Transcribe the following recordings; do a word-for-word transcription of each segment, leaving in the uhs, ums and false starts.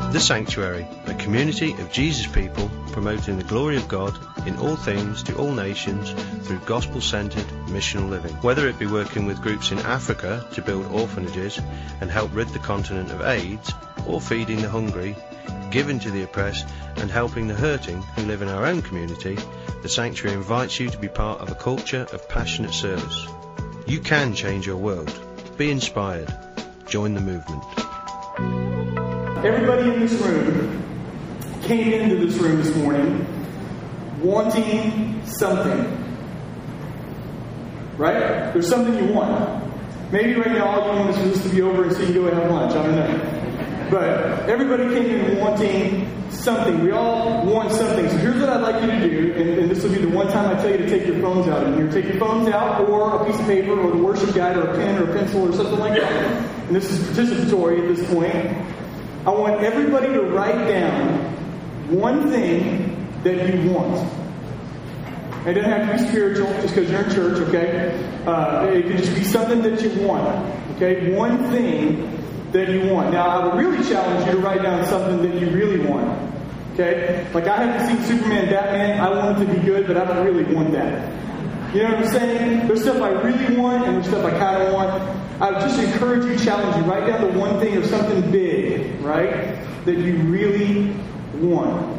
The Sanctuary, a community of Jesus people promoting the glory of God in all things to all nations through gospel-centered missional living. Whether it be working with groups in Africa to build orphanages and help rid the continent of AIDS, or feeding the hungry, giving to the oppressed and helping the hurting who live in our own community, the Sanctuary invites you to be part of a culture of passionate service. You can change your world. Be inspired. Join the movement. Everybody in this room came into this room this morning wanting something. Right? There's something you want. Maybe right now all you want is for this to be over and so you can go and have lunch. I don't know. But everybody came in wanting something. We all want something. So here's what I'd like you to do, and, and this will be the one time I tell you to take your phones out in here. Take your phones out, or a piece of paper, or the worship guide, or a pen, or a pencil, or something like that. And this is participatory at this point. I want everybody to write down one thing that you want. It doesn't have to be spiritual just because you're in church, okay? Uh, it can just be something that you want, okay? One thing that you want. Now, I would really challenge you to write down something that you really want, okay? Like, I haven't seen Superman, Batman. I want it to be good, but I don't really want that. You know what I'm saying? There's stuff I really want, and there's stuff I kind of want. I would just encourage you, challenge you, write down the one thing or something big, right, that you really want.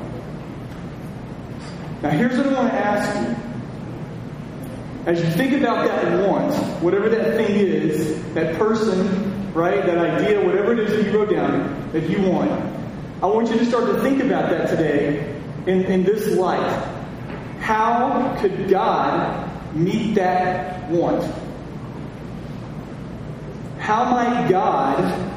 Now, here's what I want to ask you. As you think about that want, whatever that thing is, that person, right, that idea, whatever it is that you wrote down that you want, I want you to start to think about that today in, in this light. How could God meet that want? How might God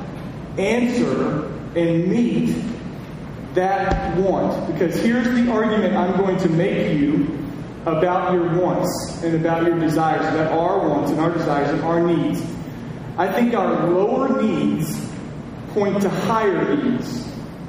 answer and meet that want? Because here's the argument I'm going to make you about your wants and about your desires, about our wants and our desires and our needs. I think our lower needs point to higher needs.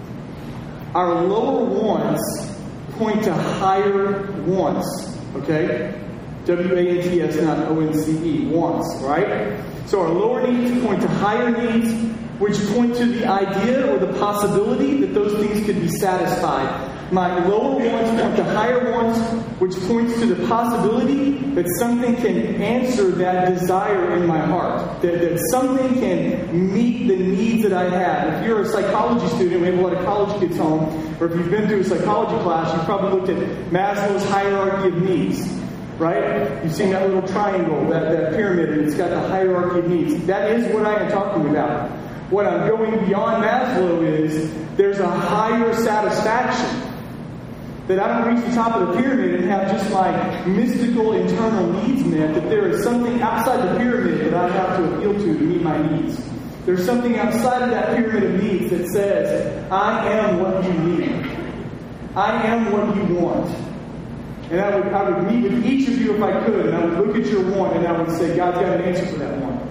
Our lower wants point to higher wants. Okay? W A N T S, not O N C E. Wants, right? So our lower needs point to higher needs, which point to the idea or the possibility that those things could be satisfied. My lower wants point to higher wants, which points to the possibility that something can answer that desire in my heart. That, that something can meet the needs that I have. If you're a psychology student, we have a lot of college kids home, or if you've been through a psychology class, you've probably looked at Maslow's hierarchy of needs. Right? You've seen that little triangle, that, that pyramid, and it's got the hierarchy of needs. That is what I am talking about. What I'm going beyond Maslow is there's a higher satisfaction. That I don't reach the top of the pyramid and have just my mystical internal needs met. That there is something outside the pyramid that I have to appeal to to meet my needs. There's something outside of that pyramid of needs that says, I am what you need. I am what you want. And I would, I would meet with each of you if I could, and I would look at your want, and I would say, God's got an answer for that want.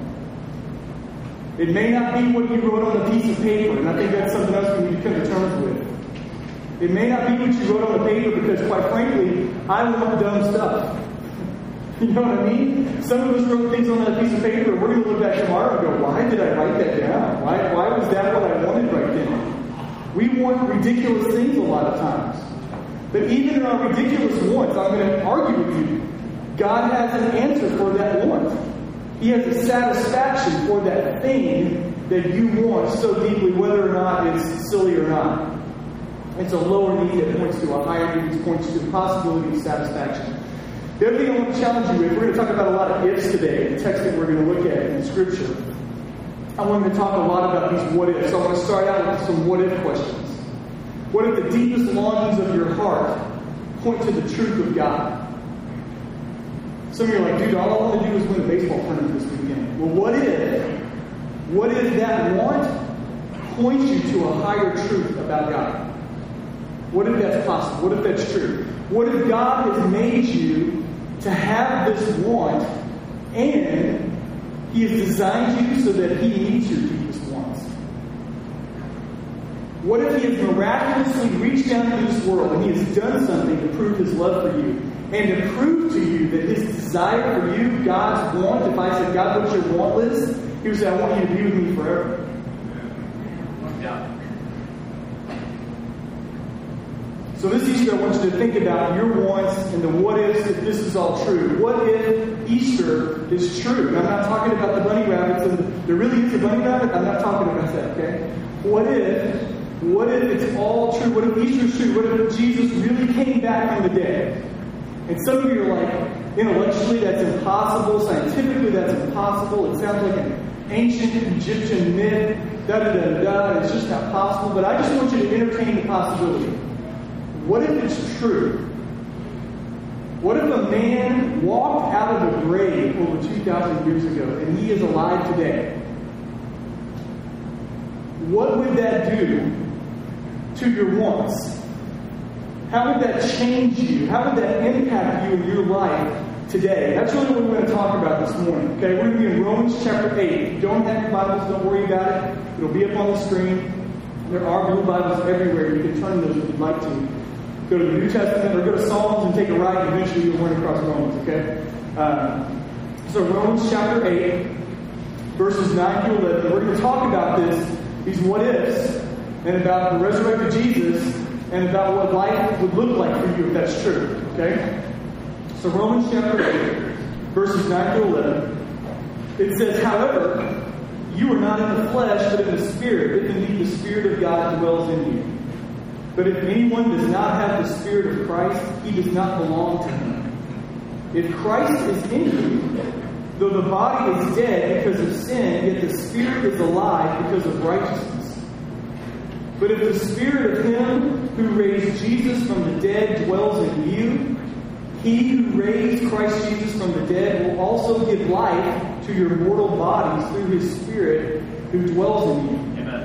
It may not be what you wrote on a piece of paper, and I think that's something else we need to come to terms with. It may not be what you wrote on the paper, because quite frankly, I want dumb stuff. You know what I mean? Some of us wrote things on that piece of paper, and we're going to look back tomorrow and go, why did I write that down? Why, why was that what I wanted right then? We want ridiculous things a lot of times. But even in our ridiculous wants, I'm going to argue with you, God has an answer for that want. He has a satisfaction for that thing that you want so deeply, whether or not it's silly or not. It's a lower need that points to a higher need, that points to the possibility of satisfaction. The other thing I want to challenge you with, we're going to talk about a lot of ifs today, the text that we're going to look at in Scripture. I want to talk a lot about these what ifs. So I want to start out with some what if questions. What if the deepest longings of your heart point to the truth of God? Some of you are like, dude, all I want to do is win a baseball tournament this weekend. Well, what if, what if that want points you to a higher truth about God? What if that's possible? What if that's true? What if God has made you to have this want, and He has designed you so that He meets your deepest wants? What if He has miraculously reached down into this world and He has done something to prove His love for you and to prove to you that His desire for you, God's want, if I said, God, what's your want list? He would say, I want you to be with me forever. Yeah. So this Easter, I want you to think about your wants and the what ifs if this is all true. What if Easter is true? And I'm not talking about the bunny rabbits, and there really is a bunny rabbit. I'm not talking about that, okay? What if, what if it's all true? What if Easter is true? What if Jesus really came back from the dead? And some of you are like, intellectually, that's impossible. Scientifically, that's impossible. It sounds like an ancient Egyptian myth. Da da da da. It's just not possible. But I just want you to entertain the possibility. What if it's true? What if a man walked out of the grave over two thousand years ago and he is alive today? What would that do to your wants? How would that change you? How would that impact you in your life today? That's really what we're going to talk about this morning. Okay, we're going to be in Romans chapter eight. If you don't have your Bibles, don't worry about it. It'll be up on the screen. There are blue Bibles everywhere. You can turn those if you'd like to. Go to the New Testament or go to Psalms and take a right, and eventually you'll run across Romans, okay? Um, so Romans chapter eight, verses nine to eleven. We're going to talk about this, these what-ifs, and about the resurrected Jesus, and about what life would look like for you if that's true, okay? So Romans chapter eight, verses nine to eleven. It says, however, you are not in the flesh, but in the Spirit, if indeed the Spirit of God dwells in you. But if anyone does not have the Spirit of Christ, he does not belong to him. If Christ is in you, though the body is dead because of sin, yet the Spirit is alive because of righteousness. But if the Spirit of Him who raised Jesus from the dead dwells in you, He who raised Christ Jesus from the dead will also give life to your mortal bodies through His Spirit who dwells in you.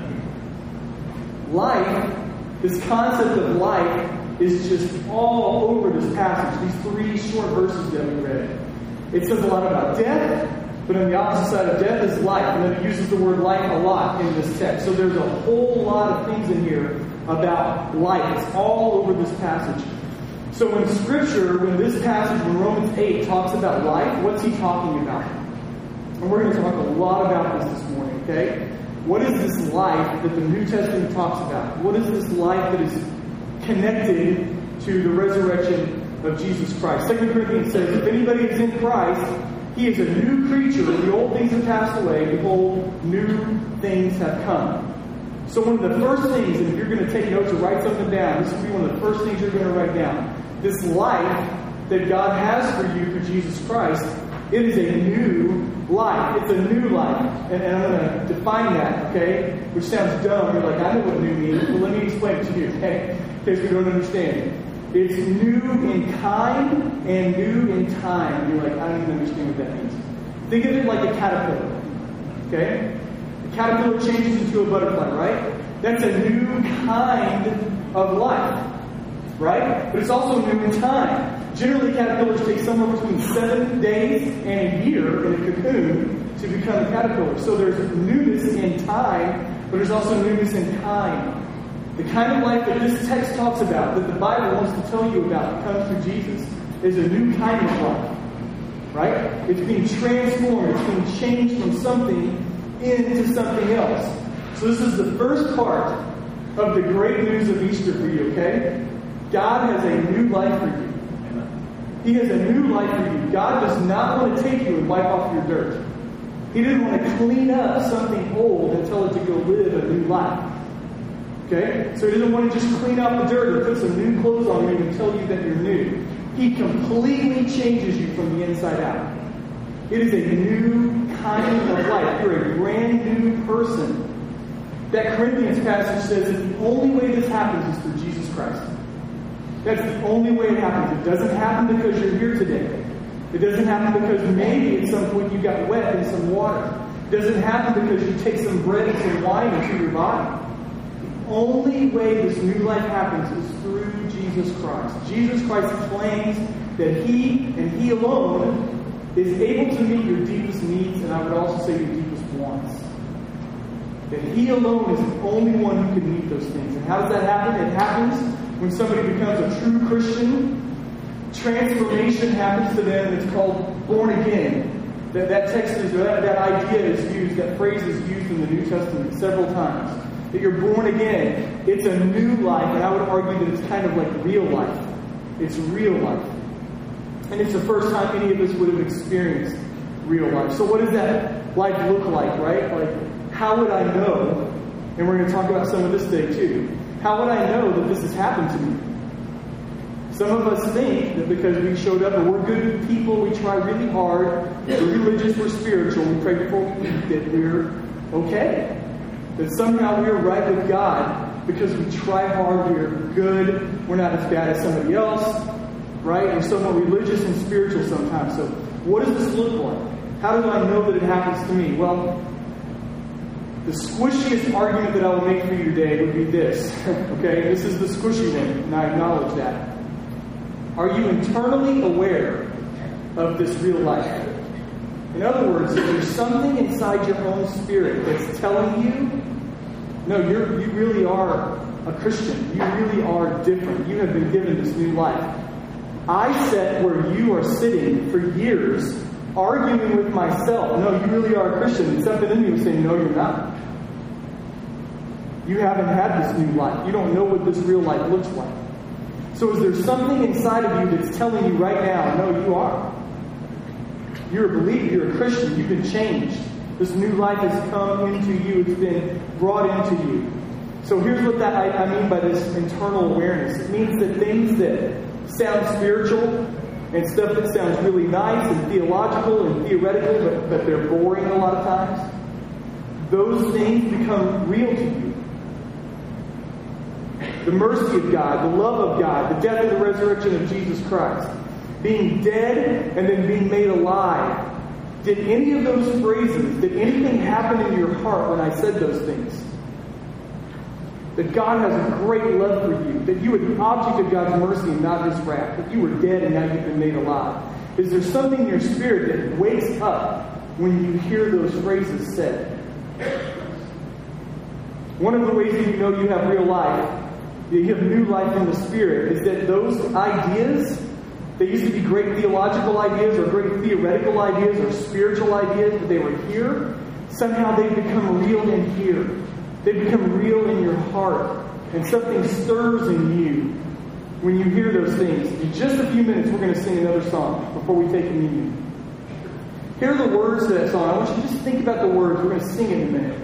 Amen. Life, this concept of life, is just all over this passage, these three short verses that we read. It says a lot about death, but on the opposite side of death is life. And then it uses the word life a lot in this text. So there's a whole lot of things in here about life. It's all over this passage. So when Scripture, when this passage, when Romans eight talks about life, what's he talking about? And we're going to talk a lot about this this morning, okay? What is this life that the New Testament talks about? What is this life that is connected to the resurrection of Jesus Christ? Second Corinthians says, if anybody is in Christ, he is a new creature. The old things have passed away. Behold, new things have come. So one of the first things, and if you're going to take notes or write something down, this will be one of the first things you're going to write down. This life that God has for you through Jesus Christ, it is a new life. It's a new life. And, and I'm going to define that, okay? Which sounds dumb. You're like, I know what new means. But let me explain it to you, okay? In case you don't understand. It's new in kind and new in time. You're like, I don't even understand what that means. Think of it like a caterpillar, okay? The caterpillar changes into a butterfly, right? That's a new kind of life, right? But it's also new in time. Generally, caterpillars take somewhere between seven days and a year in a cocoon to become a caterpillar. So there's newness in time, but there's also newness in kind. The kind of life that this text talks about, that the Bible wants to tell you about, that comes through Jesus, is a new kind of life. Right? It's being transformed. It's being changed from something into something else. So this is the first part of the great news of Easter for you, okay? God has a new life for you. He has a new life for you. God does not want to take you and wipe off your dirt. He didn't want to clean up something old and tell it to go live a new life. Okay? So he doesn't want to just clean out the dirt and put some new clothes on you and tell you that you're new. He completely changes you from the inside out. It is a new kind of life. You're a brand new person. That Corinthians passage says that the only way this happens is through Jesus Christ. That's the only way it happens. It doesn't happen because you're here today. It doesn't happen because maybe at some point you got wet in some water. It doesn't happen because you take some bread and some wine into your body. The only way this new life happens is through Jesus Christ. Jesus Christ claims that He and He alone is able to meet your deepest needs, and I would also say your deepest wants. That He alone is the only one who can meet those things. And how does that happen? It happens when somebody becomes a true Christian. Transformation happens to them, and it's called born again. That, that text is, that, that idea is used, that phrase is used in the New Testament several times. that you're born again. It's a new life, and I would argue that it's kind of like real life. It's real life. And it's the first time any of us would have experienced real life. So what does that life look like, right? Like, how would I know, and we're going to talk about some of this today too, how would I know that this has happened to me? Some of us think that because we showed up and we're good people, we try really hard, we're religious, we're spiritual, we pray before we eat, that we're okay. That somehow we're right with God because we try hard, we're good, we're not as bad as somebody else, right? We're somewhat religious and spiritual sometimes. So what does this look like? How do I know that it happens to me? Well, the squishiest argument that I will make for you today would be this. Okay? This is the squishy one, and I acknowledge that. Are you internally aware of this real life? In other words, is there something inside your own spirit that's telling you, no, you're, you really are a Christian. You really are different. You have been given this new life. I sat where you are sitting for years arguing with myself. No, you really are a Christian. And something in me was saying, no, you're not. You haven't had this new life. You don't know what this real life looks like. So is there something inside of you that's telling you right now, no, you are. You're a believer. You're a Christian. You've been changed. This new life has come into you. It's been brought into you. So here's what that I, I mean by this internal awareness. It means that things that sound spiritual and stuff that sounds really nice and theological and theoretical, but, but they're boring a lot of times, those things become real to you. The mercy of God, the love of God, the death and the resurrection of Jesus Christ, being dead and then being made alive. Did any of those phrases, did anything happen in your heart when I said those things? That God has a great love for you, that you are the object of God's mercy and not His wrath, that you were dead and now you've been made alive. Is there something in your spirit that wakes up when you hear those phrases said? One of the ways that you know you have real life, that you have new life in the Spirit, is that those ideas, they used to be great theological ideas or great theoretical ideas or spiritual ideas, but they were here. Somehow they've become real in here. They become real in your heart. And something stirs in you when you hear those things. In just a few minutes, we're going to sing another song before we take communion. Here are the words to that song. I want you to just think about the words. We're going to sing in a minute.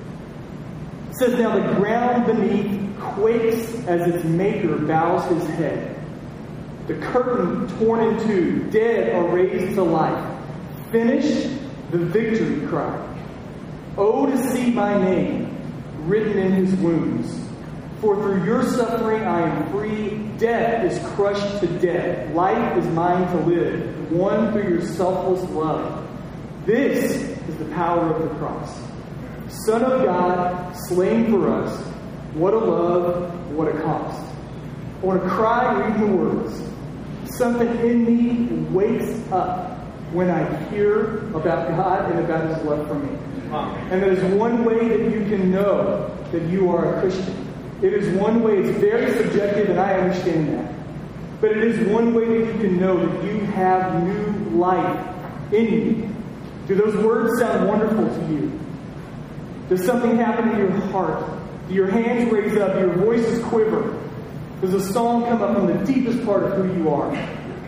It says, now the ground beneath quakes as its maker bows his head. The curtain torn in two, dead are raised to life. Finished, the victory cry. Oh, to see my name written in his wounds. For through your suffering I am free. Death is crushed to death. Life is mine to live, won through your selfless love. This is the power of the cross. Son of God, slain for us. What a love, what a cost. I want to cry reading the words. Something in me wakes up when I hear about God and about His love for me. And there is one way that you can know that you are a Christian. It is one way, it's very subjective, and I understand that. But it is one way that you can know that you have new life in you. Do those words sound wonderful to you? Does something happen in your heart? Do your hands raise up? Do your voices quiver? Does a song come up from the deepest part of who you are?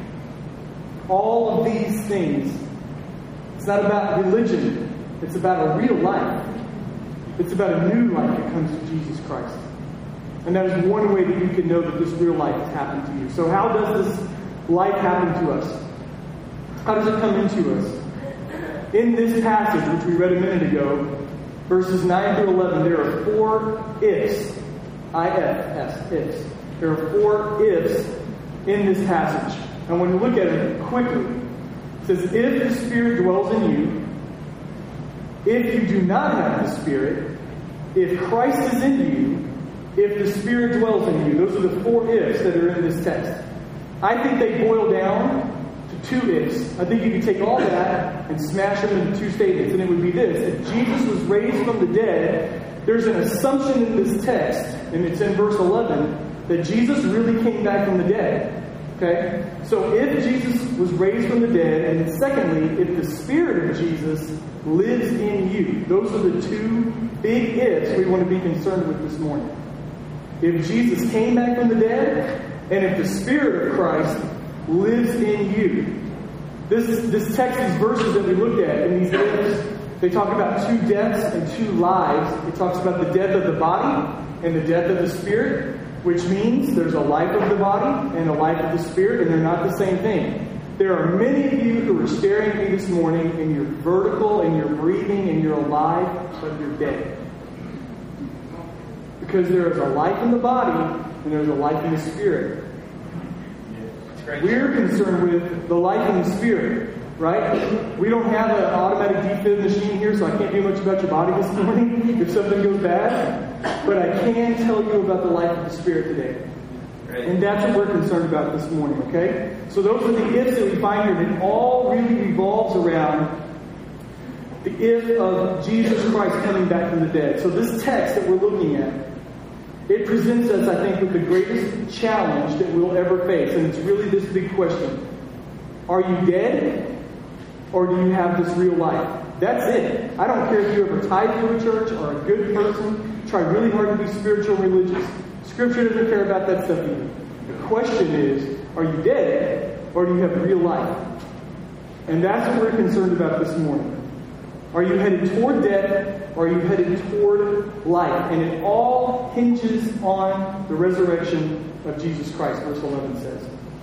All of these things. It's not about religion. It's about a real life. It's about a new life that comes to Jesus Christ. And that is one way that you can know that this real life has happened to you. So how does this life happen to us? How does it come into us? In this passage, which we read a minute ago, verses nine through eleven, there are four ifs. I F S, ifs. There are four ifs in this passage. And when you look at it quickly, it says, if the Spirit dwells in you, if you do not have the Spirit, if Christ is in you, if the Spirit dwells in you. Those are the four ifs that are in this text. I think they boil down to two ifs. I think you could take all that and smash them into two statements, and it would be this. If Jesus was raised from the dead, there's an assumption in this text, and it's in verse eleven, that Jesus really came back from the dead. Okay? So if Jesus was raised from the dead, and secondly, if the Spirit of Jesus lives in you, those are the two big ifs we want to be concerned with this morning. If Jesus came back from the dead, and if the Spirit of Christ lives in you. This, this text, these verses that we looked at, and these ifs, they talk about two deaths and two lives. It talks about the death of the body and the death of the spirit, which means there's a life of the body and a life of the spirit, and they're not the same thing. There are many of you who are staring at me this morning, and you're vertical, and you're breathing, and you're alive, but you're dead. Because there is a life in the body, and there's a life in the spirit. We're concerned with the life in the spirit, right? We don't have an automatic defib machine here, so I can't do much about your body this morning if something goes bad. But I can tell you about the life of the spirit today. And that's what we're concerned about this morning, okay? So those are the ifs that we find here, and it all really revolves around the if of Jesus Christ coming back from the dead. So this text that we're looking at, it presents us, I think, with the greatest challenge that we'll ever face. And it's really this big question. Are you dead? Or do you have this real life? That's it. I don't care if you ever tithe to a church or a good person, try really hard to be spiritual and religious. Scripture doesn't care about that stuff either. The question is, are you dead? Or do you have real life? And that's what we're concerned about this morning. Are you headed toward death, or are you headed toward life? And it all hinges on the resurrection of Jesus Christ, verse eleven says.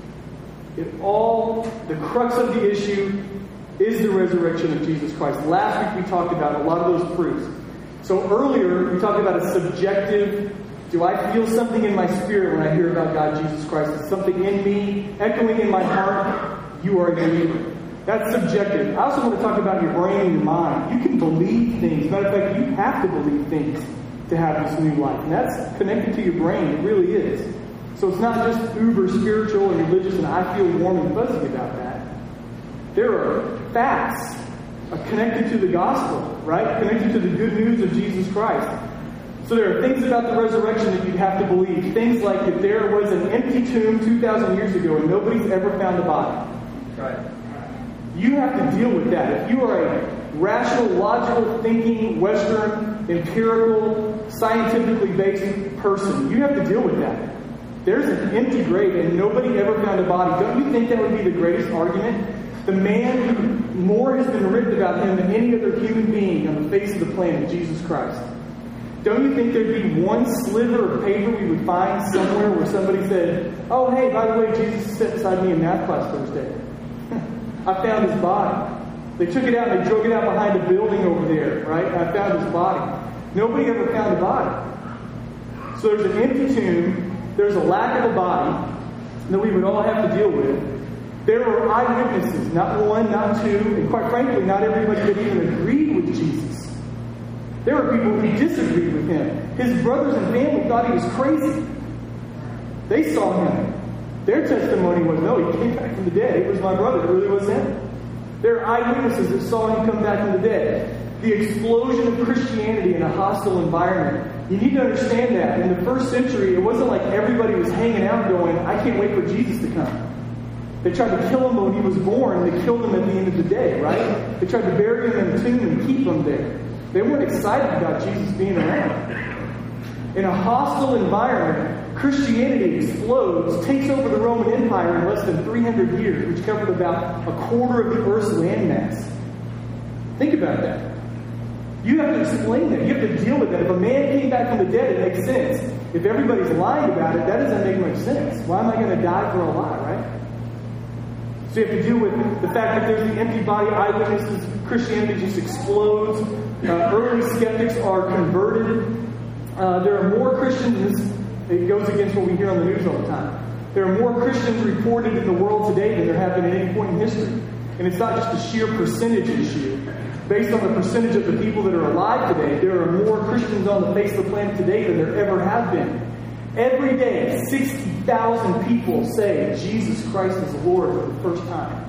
It all, the crux of the issue is the resurrection of Jesus Christ. Last week we talked about a lot of those proofs. So earlier we talked about a subjective, do I feel something in my spirit when I hear about God, Jesus Christ? Is something in me, echoing in my heart? You are a believer. That's subjective. I also want to talk about your brain and your mind. You can believe things. Matter of fact, you have to believe things to have this new life. And that's connected to your brain. It really is. So it's not just uber spiritual and religious and I feel warm and fuzzy about that. There are facts connected to the gospel, right? Connected to the good news of Jesus Christ. So there are things about the resurrection that you'd have to believe. Things like if there was an empty tomb two thousand years ago and nobody's ever found a body. Right. You have to deal with that. If you are a rational, logical, thinking, Western, empirical, scientifically based person, you have to deal with that. There's an empty grave and nobody ever found a body. Don't you think that would be the greatest argument? The man who more has been written about him than any other human being on the face of the planet, Jesus Christ. Don't you think there'd be one sliver of paper we would find somewhere where somebody said, oh, hey, by the way, Jesus sat beside me in math class Thursday. I found his body. They took it out and they drug it out behind a building over there, right? I found his body. Nobody ever found a body. So there's an empty tomb. There's a lack of a body that we would all have to deal with. There were eyewitnesses, not one, not two, and quite frankly, not everybody that even agreed with Jesus. There were people who disagreed with him. His brothers and family thought he was crazy. They saw him. Their testimony was, no, he came back from the dead. It was my brother. It really was him. There are eyewitnesses that saw him come back from the dead. The explosion of Christianity in a hostile environment. You need to understand that. In the first century, it wasn't like everybody was hanging out going, I can't wait for Jesus to come. They tried to kill him when he was born. They killed him at the end of the day, right? They tried to bury him in the tomb and keep him there. They weren't excited about Jesus being around. In a hostile environment, Christianity explodes, takes over the Roman Empire in less than three hundred years, which covered about a quarter of the Earth's landmass. Think about that. You have to explain that. You have to deal with that. If a man came back from the dead, it makes sense. If everybody's lying about it, that doesn't make much sense. Why am I going to die for a lie, right? So you have to deal with the fact that there's the empty body eyewitnesses. Christianity just explodes. Uh, early skeptics are converted. Uh, there are more Christians. It goes against what we hear on the news all the time. There are more Christians reported in the world today than there have been at any point in history. And it's not just a sheer percentage issue. Based on the percentage of the people that are alive today, there are more Christians on the face of the planet today than there ever have been. Every day, sixty thousand people say Jesus Christ is Lord for the first time.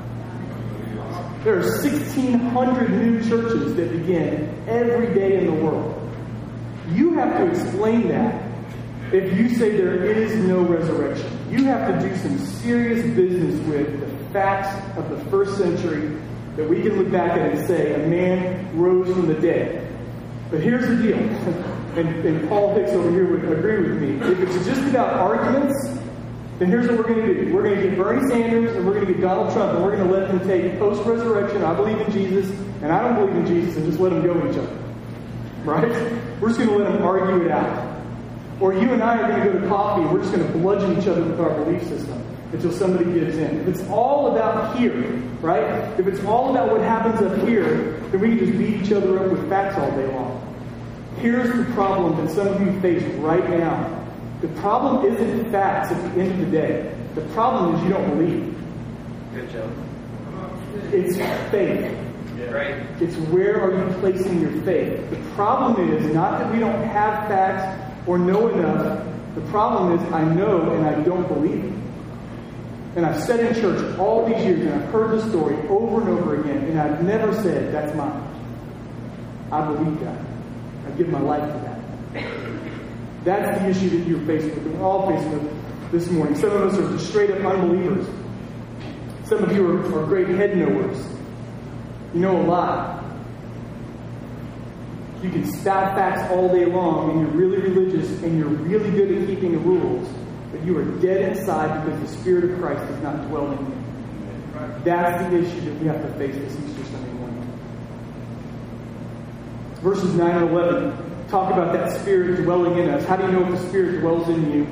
There are sixteen hundred new churches that begin every day in the world. You have to explain that. If you say there is no resurrection, you have to do some serious business with the facts of the first century that we can look back at and say a man rose from the dead. But here's the deal, and, and Paul Hicks over here would agree with me. If it's just about arguments, then here's what we're going to do. We're going to get Bernie Sanders and we're going to get Donald Trump and we're going to let them take post-resurrection, I believe in Jesus, and I don't believe in Jesus, and just let them go at each other. Right? We're just going to let them argue it out. Or you and I are going to go to coffee and we're just going to bludgeon each other with our belief system until somebody gives in. If it's all about here, right? If it's all about what happens up here, then we can just beat each other up with facts all day long. Here's the problem that some of you face right now. The problem isn't facts at the end of the day. The problem is you don't believe. Good job. It's faith. Yeah. Right. It's where are you placing your faith. The problem is not that we don't have facts or know enough. The problem is I know and I don't believe it. And I've sat in church all these years and I've heard the story over and over again and I've never said, that's mine. I believe that. I give my life to that. That's the issue that you're faced with, and we're all faced with this morning. Some of us are just straight up unbelievers. Some of you are, are great head knowers. You know a lot. You can spout facts all day long, and you're really religious, and you're really good at keeping the rules, but you are dead inside because the Spirit of Christ does not dwell in you. That's the issue that we have to face this Easter Sunday morning. Verses nine and eleven talk about that Spirit dwelling in us. How do you know if the Spirit dwells in you?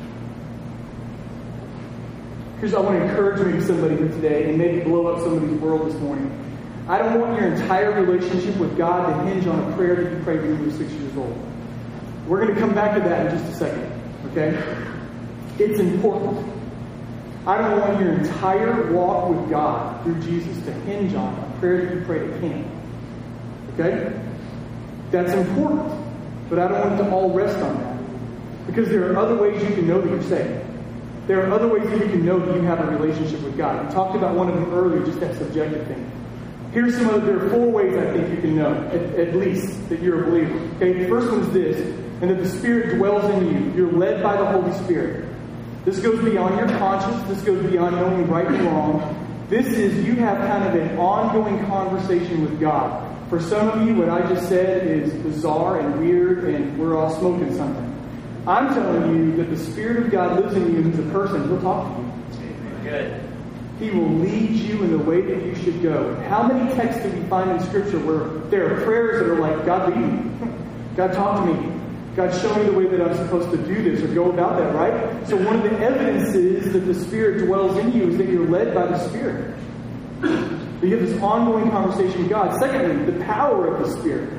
Here's what I want to encourage maybe somebody here today and maybe blow up somebody's world this morning. I don't want your entire relationship with God to hinge on a prayer that you prayed when you were six years old. We're going to come back to that in just a second. Okay? It's important. I don't want your entire walk with God through Jesus to hinge on a prayer that you prayed at camp. Okay? That's important. But I don't want it to all rest on that. Because there are other ways you can know that you're saved. There are other ways that you can know that you have a relationship with God. We talked about one of them earlier, just that subjective thing. Here's some other, there are four ways I think you can know, at, at least, that you're a believer. Okay, the first one is this, and that the Spirit dwells in you. You're led by the Holy Spirit. This goes beyond your conscience. This goes beyond knowing right and wrong. This is, you have kind of an ongoing conversation with God. For some of you, what I just said is bizarre and weird, and we're all smoking something. I'm telling you that the Spirit of God lives in you as a person. He'll talk to you. Good. He will lead you in the way that you should go. How many texts do we find in Scripture where there are prayers that are like, God lead me. God talk to me. God show me the way that I'm supposed to do this or go about that, right? So one of the evidences that the Spirit dwells in you is that you're led by the Spirit. You have this ongoing conversation with God. Secondly, the power of the Spirit.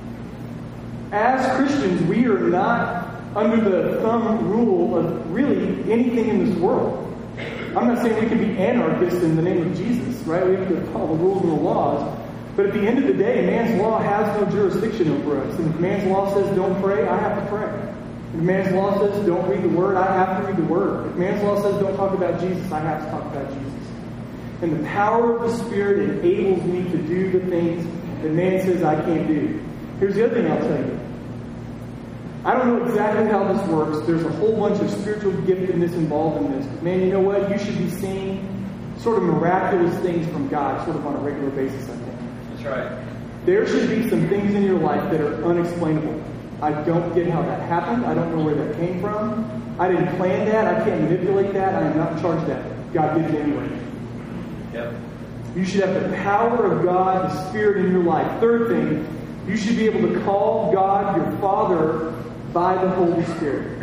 As Christians, we are not under the thumb rule of really anything in this world. I'm not saying we can be anarchists in the name of Jesus, right? We have to follow the rules and the laws. But at the end of the day, man's law has no jurisdiction over us. And if man's law says don't pray, I have to pray. If man's law says don't read the Word, I have to read the Word. If man's law says don't talk about Jesus, I have to talk about Jesus. And the power of the Spirit enables me to do the things that man says I can't do. Here's the other thing I'll tell you. I don't know exactly how this works. There's a whole bunch of spiritual giftedness involved in this. But man, you know what? You should be seeing sort of miraculous things from God sort of on a regular basis, I think. That's right. There should be some things in your life that are unexplainable. I don't get how that happened. I don't know where that came from. I didn't plan that. I can't manipulate that. I am not charged that. God did it anyway. Yep. You should have the power of God, the Spirit in your life. Third thing, you should be able to call God your Father by the Holy Spirit.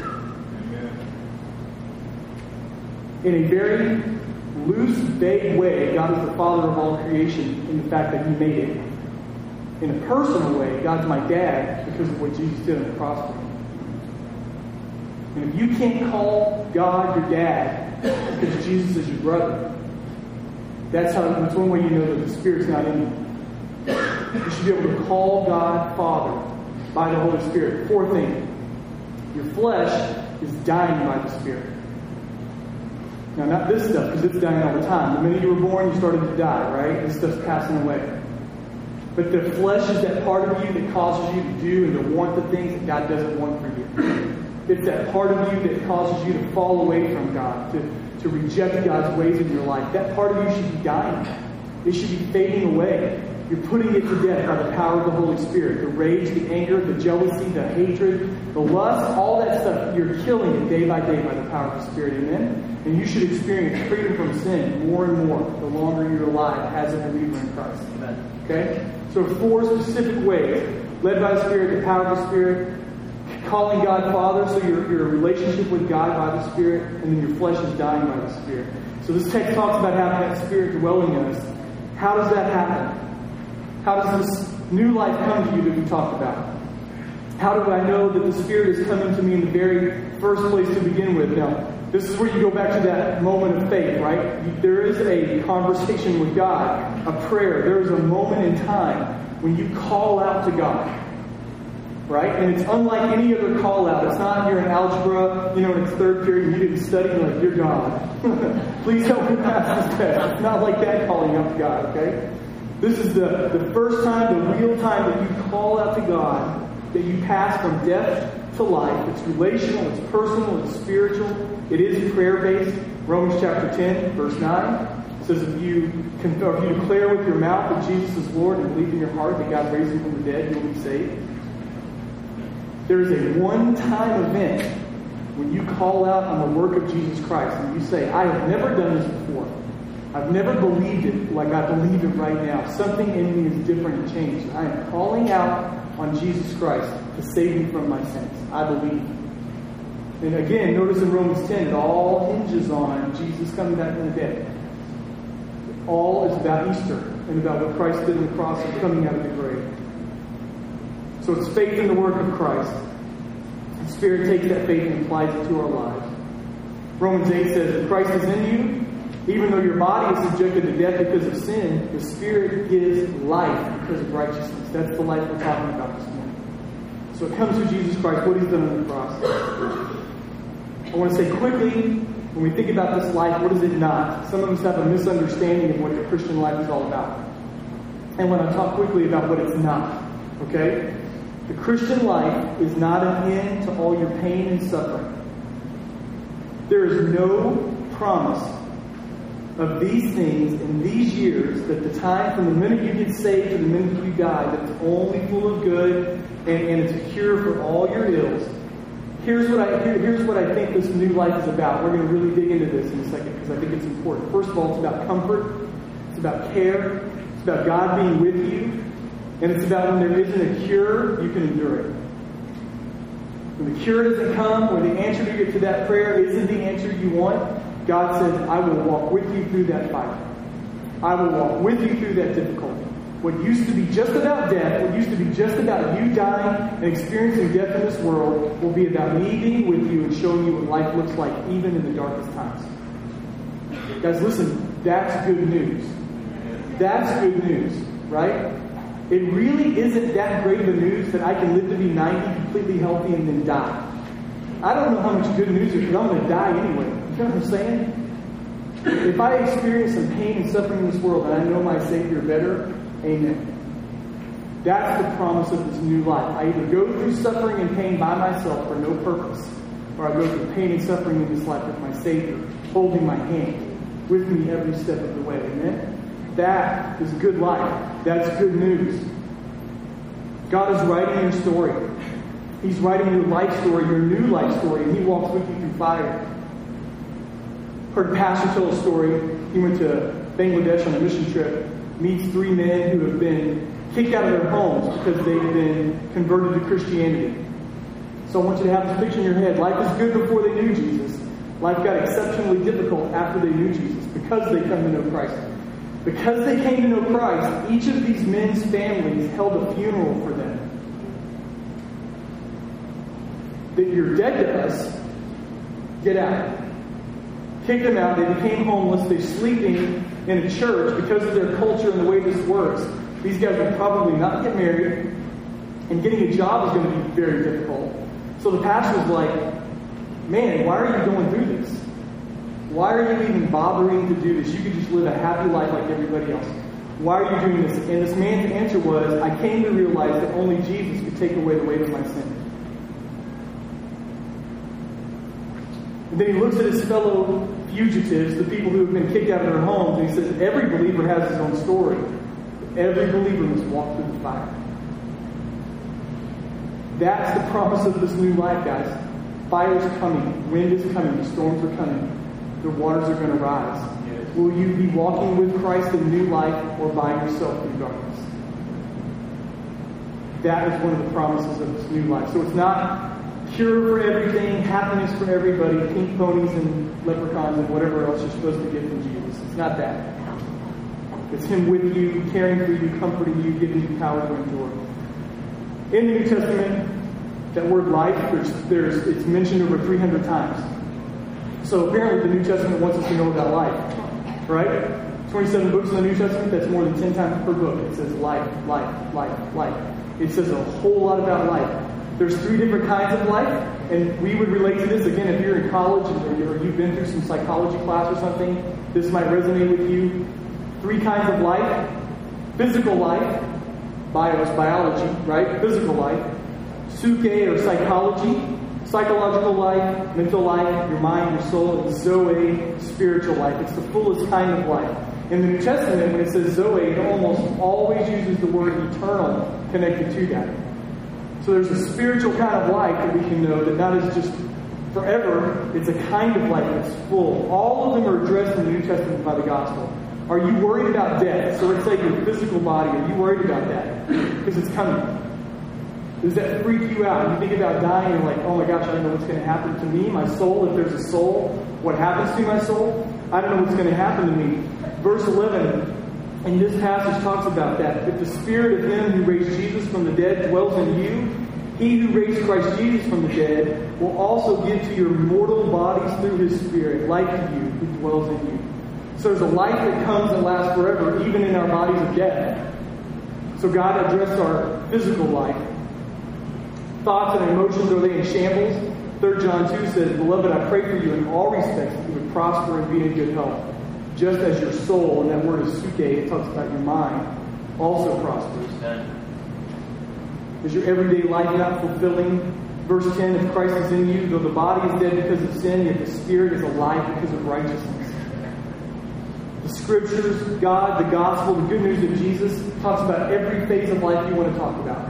In a very loose, vague way, God is the Father of all creation in the fact that He made it. In a personal way, God's my dad because of what Jesus did on the cross for me. And if you can't call God your dad because Jesus is your brother, that's how. That's one way you know that the Spirit's not in you. You should be able to call God Father by the Holy Spirit. Fourth thing, your flesh is dying by the Spirit. Now, not this stuff, because it's dying all the time. The minute you were born, you started to die, right? This stuff's passing away. But the flesh is that part of you that causes you to do and to want the things that God doesn't want for you. It's that part of you that causes you to fall away from God, to, to reject God's ways in your life. That part of you should be dying. It should be fading away. You're putting it to death by the power of the Holy Spirit. The rage, the anger, the jealousy, the hatred, the lust, all that stuff, you're killing it day by day by the power of the Spirit. Amen? And you should experience freedom from sin more and more the longer you're alive as a believer in Christ. Amen. Okay? So four specific ways. Led by the Spirit, the power of the Spirit, calling God Father, so your, your relationship with God by the Spirit, and then your flesh is dying by the Spirit. So this text talks about having that Spirit dwelling in us. How does that happen? How does this new life come to you that we talked about? How do I know that the Spirit is coming to me in the very first place to begin with? Now, this is where you go back to that moment of faith, right? There is a conversation with God, a prayer. There is a moment in time when you call out to God, right? And it's unlike any other call out. It's not you're in algebra, you know, in its third period, you didn't study, like, you're God. Please help me pass this test. It's not like that calling out to God, okay? This is the, the first time, the real time that you call out to God, that you pass from death to life. It's relational, it's personal, it's spiritual. It is prayer-based. Romans chapter ten, verse nine says if you, can, if you declare with your mouth that Jesus is Lord and believe in your heart that God raised him from the dead, you will be saved. There is a one-time event when you call out on the work of Jesus Christ and you say, I have never done this before. I've never believed it like I believe it right now. Something in me is different and changed. I am calling out on Jesus Christ to save me from my sins. I believe. And again, notice in Romans ten, it all hinges on Jesus coming back from the dead. All is about Easter and about what Christ did on the cross and coming out of the grave. So it's faith in the work of Christ. The Spirit takes that faith and applies it to our lives. Romans eight says, if Christ is in you, even though your body is subjected to death because of sin, the Spirit gives life because of righteousness. That's the life we're talking about this morning. So it comes through Jesus Christ, what He's done on the cross. I want to say quickly, when we think about this life, what is it not? Some of us have a misunderstanding of what the Christian life is all about. And when I talk quickly about what it's not, okay? The Christian life is not an end to all your pain and suffering. There is no promise of these things in these years that the time from the minute you get saved to the minute you die, that it's only full of good and, and it's a cure for all your ills. Here's what I here, here's what I think this new life is about. We're going to really dig into this in a second because I think it's important. First of all, it's about comfort. It's about care. It's about God being with you. And it's about when there isn't a cure, you can endure it. When the cure doesn't come, when the answer to, to that prayer isn't the answer you want, God says, I will walk with you through that fight. I will walk with you through that difficulty. What used to be just about death, what used to be just about you dying and experiencing death in this world, will be about me being with you and showing you what life looks like even in the darkest times. Guys, listen, that's good news. That's good news, right? It really isn't that great of a news that I can live to be ninety, completely healthy, and then die. I don't know how much good news it is because I'm going to die anyway. You know what I'm saying? If I experience some pain and suffering in this world and I know my Savior better, amen. That's the promise of this new life. I either go through suffering and pain by myself for no purpose, or I go through pain and suffering in this life with my Savior, holding my hand, with me every step of the way. Amen? That is good life. That's good news. God is writing your story. He's writing your life story, your new life story, and He walks with you through fire. Heard a pastor tell a story. He went to Bangladesh on a mission trip, meets three men who have been kicked out of their homes because they've been converted to Christianity. So I want you to have this picture in your head. Life is good before they knew Jesus. Life got exceptionally difficult after they knew Jesus because they come to know Christ. Because they came to know Christ, each of these men's families held a funeral for them. That you're dead to us, get out. Kick them out. They became homeless. They're sleeping in a church because of their culture and the way this works. These guys would probably not get married, and getting a job is going to be very difficult. So the pastor was like, man, why are you going through this? Why are you even bothering to do this? You could just live a happy life like everybody else. Why are you doing this? And this man's answer was, I came to realize that only Jesus could take away the weight of my sin. And then he looks at his fellow fugitives, the people who have been kicked out of their homes, and he says, every believer has his own story. Every believer must walk through the fire. That's the promise of this new life, guys. Fire is coming. Wind is coming. The storms are coming. The waters are going to rise. Yes. Will you be walking with Christ in new life or by yourself in darkness? That is one of the promises of this new life. So it's not cure for everything, happiness for everybody, pink ponies and leprechauns and whatever else you're supposed to get from Jesus. It's not that. It's Him with you, caring for you, comforting you, giving you power to endure. In the New Testament, that word life, there's, there's, it's mentioned over three hundred times. So apparently the New Testament wants us to know about life. Right? twenty-seven books in the New Testament, that's more than ten times per book. It says life, life, life, life. It says a whole lot about life. There's three different kinds of life, and we would relate to this. Again, if you're in college or you've been through some psychology class or something, this might resonate with you. Three kinds of life. Physical life. Bios, biology, right? Physical life. Suke or psychology. Psychological life, mental life, your mind, your soul, and Zoe, spiritual life. It's the fullest kind of life. In the New Testament, when it says Zoe, it almost always uses the word eternal connected to that. So there's a spiritual kind of life that we can know that not is just forever, it's a kind of life that's full. All of them are addressed in the New Testament by the gospel. Are you worried about death? So it's like your physical body. Are you worried about that? Because it's coming. Does that freak you out? You think about dying, you're like, oh my gosh, I don't know what's going to happen to me, my soul, if there's a soul. What happens to my soul? I don't know what's going to happen to me. Verse eleven, in this passage talks about that. If the spirit of Him who raised Jesus from the dead dwells in you, He who raised Christ Jesus from the dead will also give to your mortal bodies through His Spirit, life to you who dwells in you. So there's a life that comes and lasts forever, even in our bodies of death. So God addressed our physical life. Thoughts and emotions, are they in shambles? Third John two says, Beloved, I pray for you in all respects that you would prosper and be in good health, just as your soul, and that word is suke, it talks about your mind, also prospers. Is your everyday life not fulfilling? Verse ten, if Christ is in you, though the body is dead because of sin, yet the spirit is alive because of righteousness. The Scriptures, God, the gospel, the good news of Jesus talks about every phase of life you want to talk about.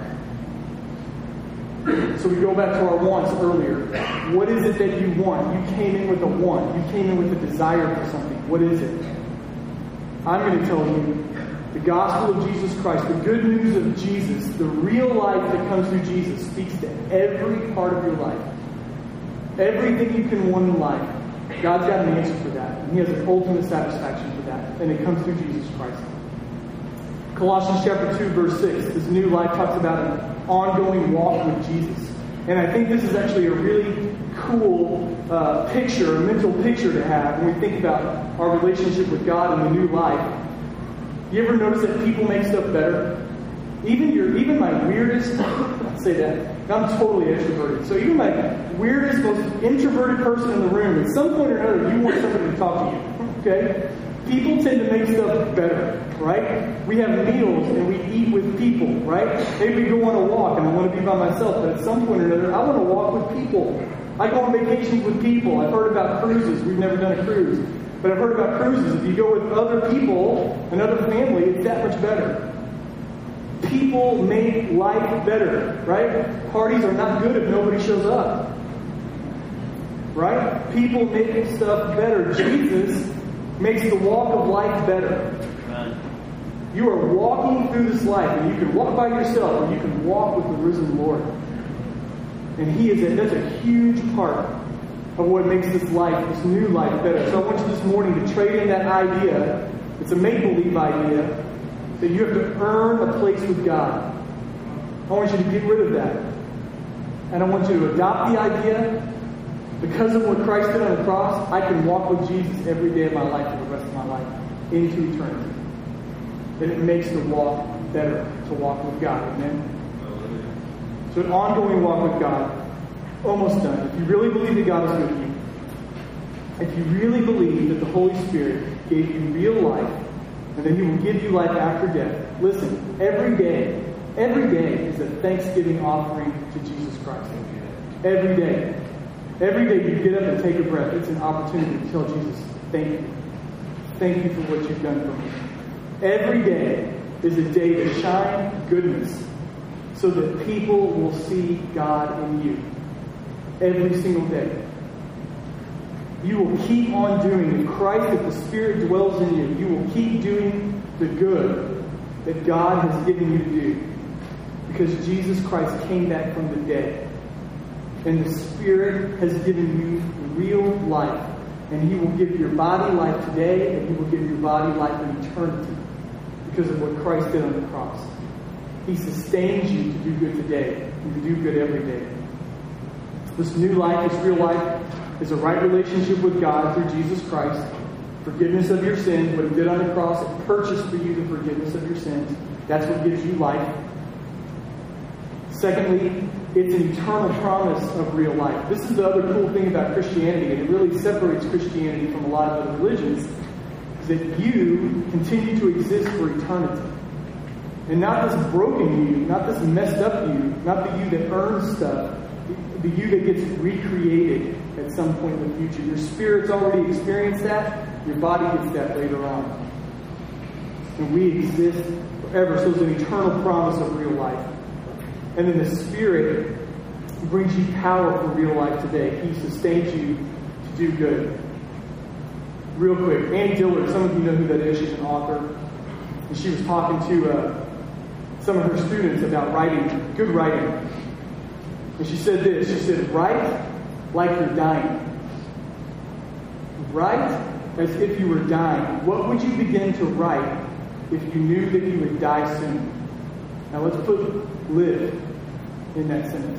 So we go back to our wants earlier. What is it that you want? You came in with a want. You came in with a desire for something. What is it? I'm going to tell you the gospel of Jesus Christ, the good news of Jesus, the real life that comes through Jesus speaks to every part of your life. Everything you can want in life. God's got an answer for that. And He has an ultimate satisfaction for that. And it comes through Jesus Christ. Colossians chapter two, verse six. This new life talks about an ongoing walk with Jesus. And I think this is actually a really cool uh, picture, a mental picture to have when we think about our relationship with God and the new life. You ever notice that people make stuff better? Even your, even my weirdest, I'd say that, I'm totally extroverted. So even my weirdest, most introverted person in the room, at some point or another, you want somebody to talk to you. Okay? People tend to make stuff better, right? We have meals and we eat with people, right? Maybe we go on a walk and I want to be by myself, but at some point or another, I want to walk with people. I go on vacations with people. I've heard about cruises. We've never done a cruise. But I've heard about cruises. If you go with other people, another family, it's that much better. People make life better, right? Parties are not good if nobody shows up. Right? People make stuff better. Jesus makes the walk of life better. You are walking through this life, and you can walk by yourself, or you can walk with the risen Lord. And He is a, that's a huge part of what makes this life, this new life, better. So I want you this morning to trade in that idea. It's a make-believe idea that you have to earn a place with God. I want you to get rid of that. And I want you to adopt the idea, because of what Christ did on the cross, I can walk with Jesus every day of my life for the rest of my life into eternity. And it makes the walk better to walk with God. Amen? So an ongoing walk with God. Almost done. If you really believe that God is with you, if you really believe that the Holy Spirit gave you real life, and that He will give you life after death, listen, every day, every day is a thanksgiving offering to Jesus Christ. Every day. Every day you get up and take a breath, it's an opportunity to tell Jesus, thank you. Thank you for what you've done for me. Every day, is a day to shine goodness so that people will see God in you every single day. You will keep on doing, if Christ, if the Spirit dwells in you, you will keep doing the good that God has given you to do. Because Jesus Christ came back from the dead. And the Spirit has given you real life. And He will give your body life today, and He will give your body life in eternity. Because of what Christ did on the cross. He sustains you to do good today, and to do good every day. This new life, this real life, is a right relationship with God through Jesus Christ. Forgiveness of your sins, what He did on the cross, it purchased for you the forgiveness of your sins. That's what gives you life. Secondly, it's an eternal promise of real life. This is the other cool thing about Christianity, and it really separates Christianity from a lot of other religions, is that you continue to exist for eternity. And not this broken you, not this messed up you, not the you that earns stuff, the you that gets recreated at some point in the future. Your spirit's already experienced that, your body gets that later on. And we exist forever, so it's an eternal promise of real life. And then the Spirit brings you power for real life today. He sustains you to do good. Real quick, Ann Dillard, some of you know who that is. She's an author. And she was talking to uh, some of her students about writing, good writing. And she said this. She said, write like you're dying. Write as if you were dying. What would you begin to write if you knew that you would die soon? Now let's put live in that sentence.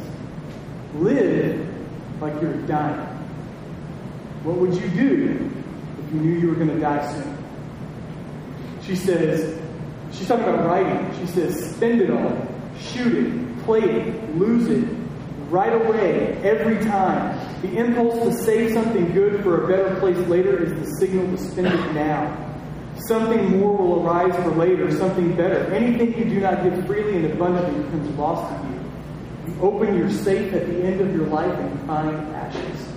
Live like you're dying. What would you do if you knew you were going to die soon? She says, she's talking about writing. She says, spend it all. Shoot it. Play it. Lose it. Right away. Every time. The impulse to save something good for a better place later is the signal to spend it now. Something more will arise for later, something better. Anything you do not give freely and abundantly becomes lost to you. You open your safe at the end of your life and you find ashes.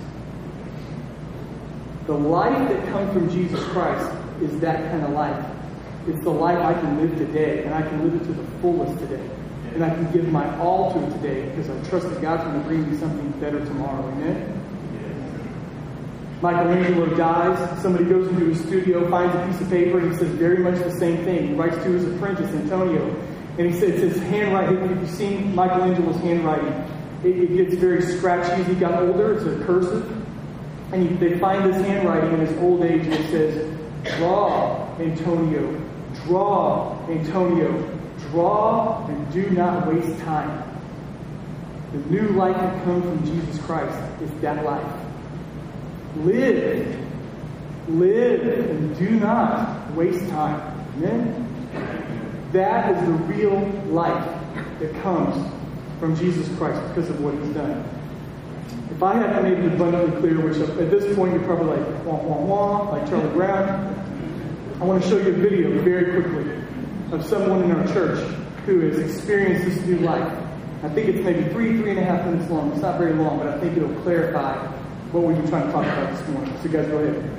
The life that comes from Jesus Christ is that kind of life. It's the life I can live today, and I can live it to the fullest today. And I can give my all to it today because I trust that God's going to bring me something better tomorrow. Amen? Michelangelo dies. Somebody goes into his studio, finds a piece of paper, and he says very much the same thing. He writes to his apprentice, Antonio. And he says his handwriting, if you've seen Michelangelo's handwriting, it, it gets very scratchy as he got older. It's a cursive. And he, they find this handwriting in his old age, and it says, draw, Antonio. Draw, Antonio. Draw and do not waste time. The new life that comes from Jesus Christ is that life. Live. Live and do not waste time. Amen? That is the real life that comes from Jesus Christ because of what He's done. If I haven't made it abundantly clear, which at this point you're probably like, wah, wah, wah, like Charlie Brown, I want to show you a video very quickly of someone in our church who has experienced this new life. I think it's maybe three, three and a half minutes long. It's not very long, but I think it'll clarify what we've been trying to talk about this morning. So guys, go ahead.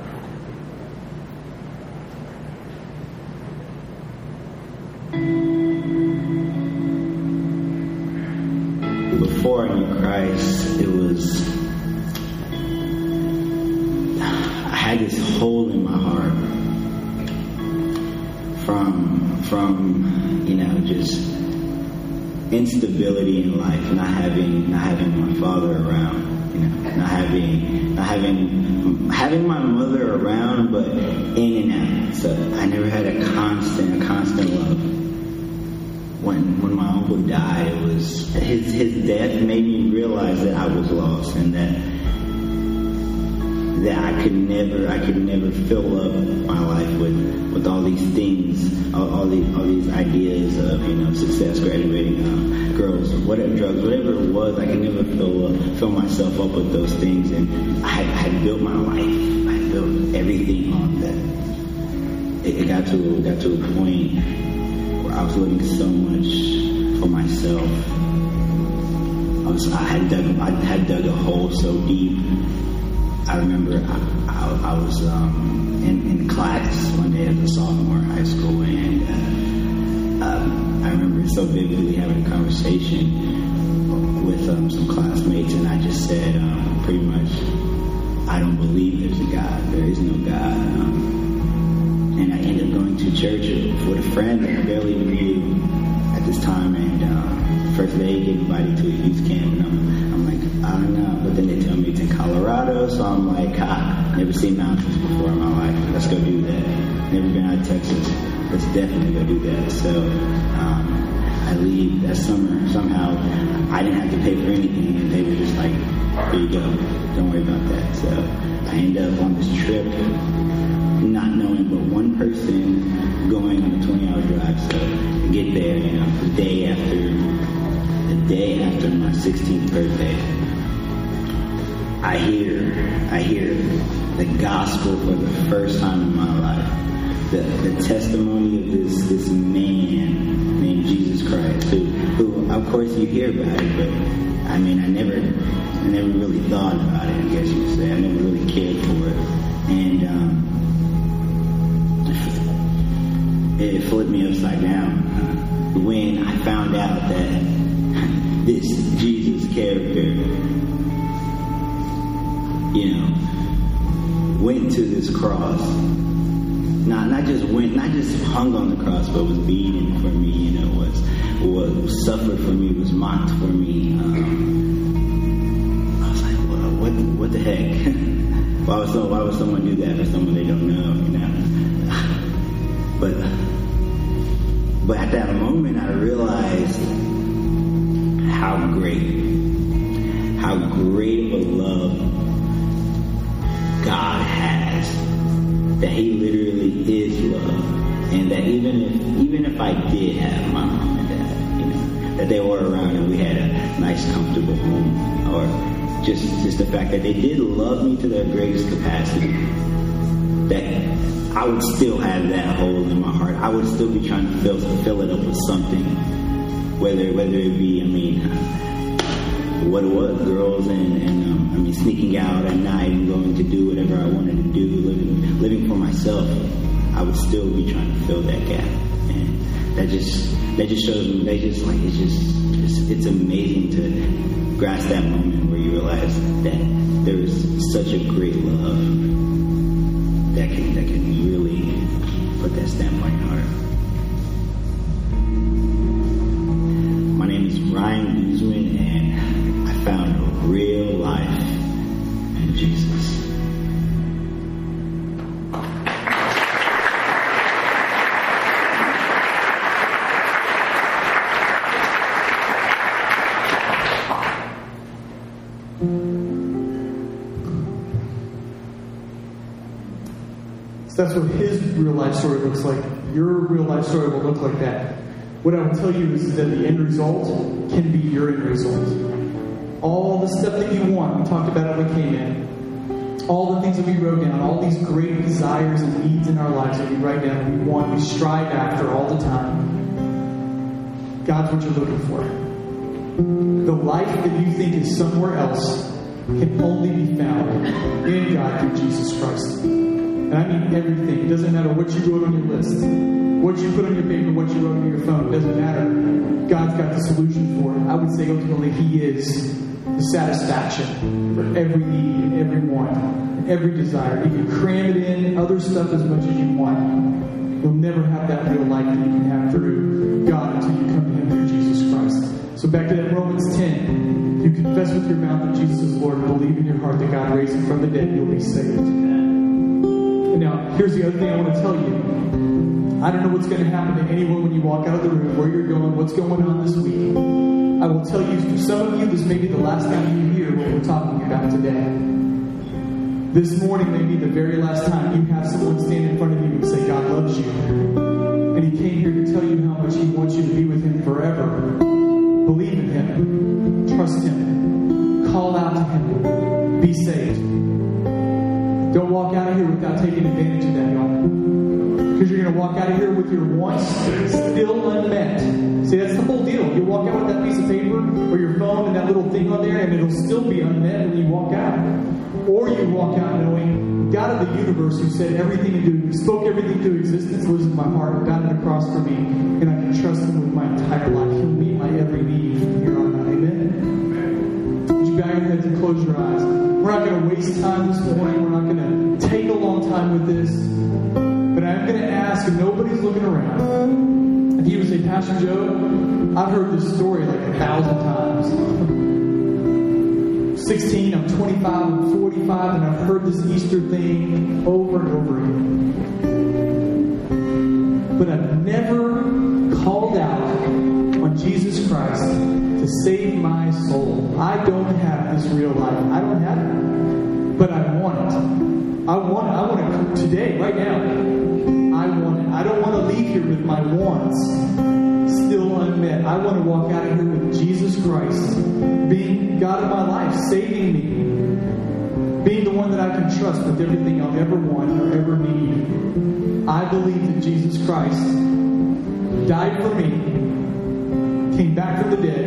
Before I knew Christ, it was, I had this hole in my heart from, from, you know, just instability in life, not having, not having my father around, you know, not having, not having, having my mother around, but in and out. So I never had a constant, a constant love. When when my uncle died, it was his his death made me realize that I was lost and that that I could never I could never fill up my life with, with all these things, all, all these all these ideas of, you know, success, graduating, um, girls, whatever, drugs, whatever it was. I could never fill up, fill myself up with those things, and I had, I had built my life. I had built everything on that. It, it got to it got to a point. I was looking so much for myself. I was, I had dug, I had dug a hole so deep. I remember I, I, I was um, in, in class one day as a sophomore in high school, and uh, um, I remember so vividly having a conversation with um, some classmates, and I just said um, pretty much, I don't believe there's a God. There is no God. Um, and I ended up going to church with a friend that I barely even knew at this time, and uh, the first day he gave invited to a youth camp, and I'm, I'm like, I don't know. But then they tell me it's in Colorado, so I'm like, ah, never seen mountains before in my life. Let's go do that. Never been out of Texas. Let's definitely go do that. So um, I leave that summer. Somehow I didn't have to pay for anything, and they were just like, here you go. Don't worry about that. So I end up on this trip, not knowing but one person going on a twenty-hour drive. So I get there, you know, the day after, the day after my sixteenth birthday. I hear, I hear the gospel for the first time in my life. The, the testimony of this this man named Jesus Christ, who, who of course you hear about it, but I mean, I never, I never really thought about it. I guess you could say I never really cared for it, and um, it flipped me upside down when I found out that this Jesus character, you know, went to this cross. Not not just went, not just hung on the cross, but was beaten for me. You know, was was suffered for me, was mocked for me. Um, I was like, well, what what the heck? why would so, why would someone do that for someone they don't know? You know. but but at that moment, I realized how great, how great of a love God has. That He literally is love, and that even if even if I did have my mom and dad, you know, that they were around and we had a nice, comfortable home, or just just the fact that they did love me to their greatest capacity, that I would still have that hole in my heart. I would still be trying to fill fill it up with something, whether whether it be, I mean, what it was, girls and, and um, I mean, sneaking out at night and going to do whatever I wanted to do, living, living for myself. I would still be trying to fill that gap, and that just that just shows me. They just like it's just it's, it's amazing to grasp that moment where you realize that there is such a great love that can that can really put that stamp on your heart. My name is Ryan Guzman, and I found a real life in Jesus. So that's what his real life story looks like. Your real life story will look like that. What I will tell you is that the end result can be your end result. All the stuff that you want, we talked about it when we came in. All the things that we wrote down, all these great desires and needs in our lives that we write down, we want, we strive after all the time. God's what you're looking for. The life that you think is somewhere else can only be found in God through Jesus Christ. And I mean everything. It doesn't matter what you wrote on your list, what you put on your paper, what you wrote on your phone. It doesn't matter. God's got the solution for it. I would say ultimately He is the satisfaction for every need and every want and every desire. You can cram it in, other stuff as much as you want. You'll never have that real life that you can have through God until you come to Him through Jesus Christ. So back to that Romans ten. If you confess with your mouth that Jesus is Lord and believe in your heart that God raised Him from the dead, you'll be saved. Now, here's the other thing I want to tell you. I don't know what's going to happen to anyone when you walk out of the room, where you're going, what's going on this week. I will tell you, for some of you, this may be the last time you hear what we're talking about today. This morning may be the very last time you have someone stand in front of you and say, God loves you. And He came here to tell you how much He wants you to be with Him forever. Believe in Him. Trust Him. Call out to Him. Be saved. Don't walk out of here without taking advantage of that, y'all. Because you're going to walk out of here with your wants still unmet. See, that's the whole deal. You walk out with that piece of paper or your phone and that little thing on there, and it'll still be unmet when you walk out. Or you walk out knowing God of the universe who said everything into, spoke everything into existence, lives in my heart, and died on the cross for me, and I can trust Him with my entire life. He'll meet my every need from here on out. Amen? Would you bow your heads and close your eyes? We're not going to waste time this morning. We're not going to take a long time with this. But I'm going to ask, if nobody's looking around, if you would say, Pastor Joe, I've heard this story like a thousand times. sixteen, I'm twenty-five, I'm forty-five, and I've heard this Easter thing over and over again. But I've never called out on Jesus Christ to save my soul. I don't have this real life. I don't have it. But I want it. I want it. I want it today, right now. I want it. I don't want to leave here with my wants still unmet. I want to walk out of here with Jesus Christ being God of my life, saving me, being the one that I can trust with everything I'll ever want or ever need. I believe that Jesus Christ died for me, came back from the dead,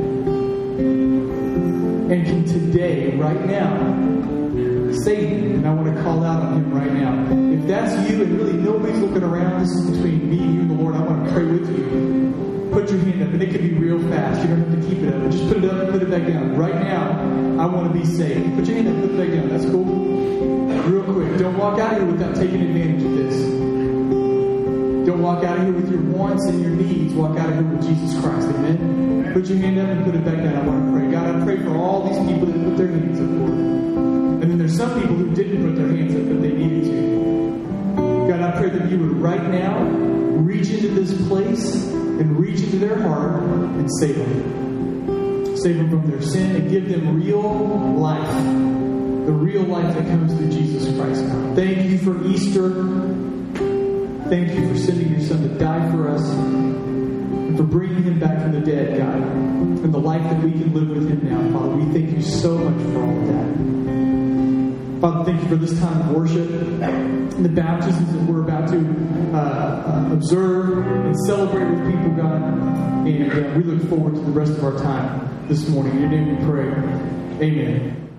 and can today, right now, save me. And I want to call out on Him right now. If that's you and really nobody's looking around, this is between me and you and the Lord, I want to pray with you. Put your hand up, and it can be real fast. You don't have to keep it up. Just put it up and put it back down. Right now, I want to be saved. Put your hand up, put it back down. That's cool. Real quick. Don't walk out of here without taking advantage of this. Don't walk out of here with your wants and your needs. Walk out of here with Jesus Christ. Amen? Put your hand up and put it back down. I want to pray. God, I pray for all these people that put their hands up, Lord. And then there's some people who didn't put their hands up, but they needed to. God, I pray that you would right now reach into this place and reach into their heart and save them. Save them from their sin and give them real life. The real life that comes through Jesus Christ. Thank you for Easter. Thank you for sending your Son to die for us and for bringing Him back from the dead, God, and the life that we can live with Him now. Father, we thank you so much for all of that. Father, thank you for this time of worship and the baptisms that we're about to uh, uh, observe and celebrate with people, God. And uh, we look forward to the rest of our time this morning. In your name we pray. Amen.